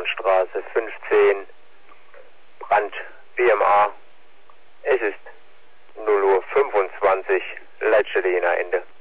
Landstraße 15, Brand BMA. Es ist 0:25 Uhr, Leitstelle Jena Ende.